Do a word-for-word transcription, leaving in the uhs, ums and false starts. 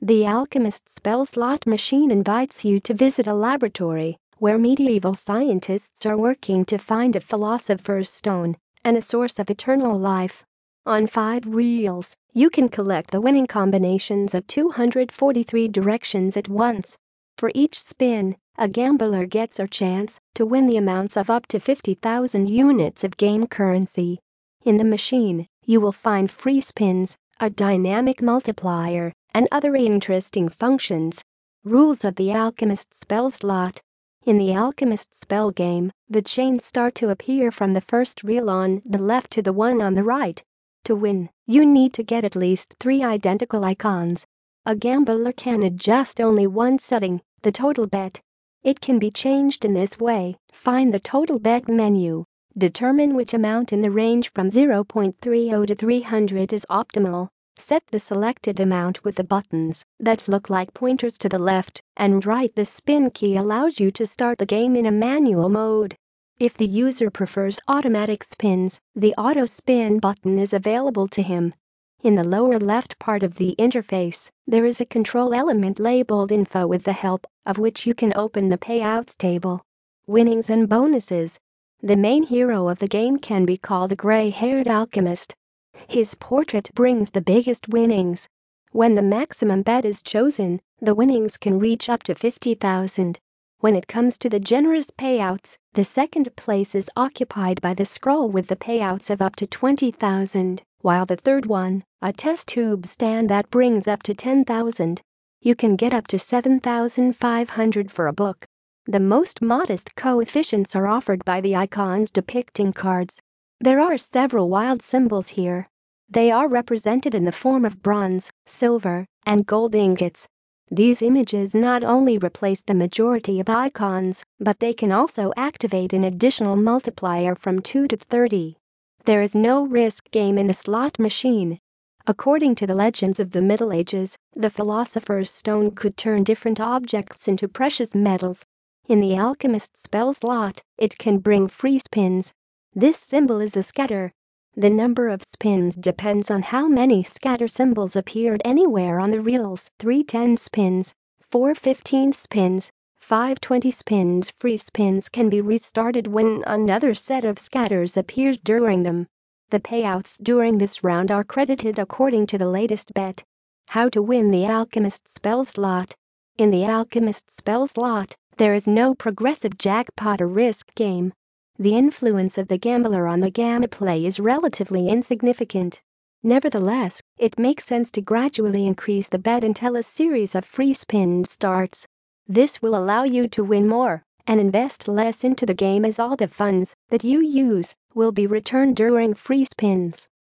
The Alchemist spell slot machine invites you to visit a laboratory where medieval scientists are working to find a philosopher's stone and a source of eternal life. On five reels, you can collect the winning combinations of two hundred forty-three directions at once. For each spin, a gambler gets a chance to win the amounts of up to fifty thousand units of game currency. In the machine, you will find free spins, a dynamic multiplier, and other interesting functions. Rules of the Alchemist spell slot. In the Alchemist spell game, the chains start to appear from the first reel on the left to the one on the right. To win, you need to get at least three identical icons. A gambler can adjust only one setting, the total bet. It can be changed in this way. Find the total bet menu. Determine which amount in the range from zero point three zero to three hundred is optimal. Set the selected amount with the buttons that look like pointers to the left and right. The spin key allows you to start the game in a manual mode. If the user prefers automatic spins, the auto spin button is available to him. In the lower left part of the interface, there is a control element labeled info with the help of which you can open the payouts table. Winnings and bonuses. The main hero of the game can be called a gray-haired alchemist. His portrait brings the biggest winnings. When the maximum bet is chosen, the winnings can reach up to fifty thousand. When it comes to the generous payouts, the second place is occupied by the scroll with the payouts of up to twenty thousand, while the third one, a test tube stand that brings up to ten thousand. You can get up to seven thousand five hundred for a book. The most modest coefficients are offered by the icons depicting cards. There are several wild symbols here. They are represented in the form of bronze, silver, and gold ingots. These images not only replace the majority of icons, but they can also activate an additional multiplier from two to thirty. There is no risk game in the slot machine. According to the legends of the Middle Ages, the Philosopher's Stone could turn different objects into precious metals. In the Alchemist spell slot, it can bring free spins. This symbol is a scatter. The number of spins depends on how many scatter symbols appeared anywhere on the reels. three ten spins, four fifteen spins, five twenty spins. Free spins can be restarted when another set of scatters appears during them. The payouts during this round are credited according to the latest bet. How to win the Alchemist spell slot. In the Alchemist spell slot, there is no progressive jackpot or risk game. The influence of the gambler on the gameplay is relatively insignificant. Nevertheless, it makes sense to gradually increase the bet until a series of free spins starts. This will allow you to win more and invest less into the game, as all the funds that you use will be returned during free spins.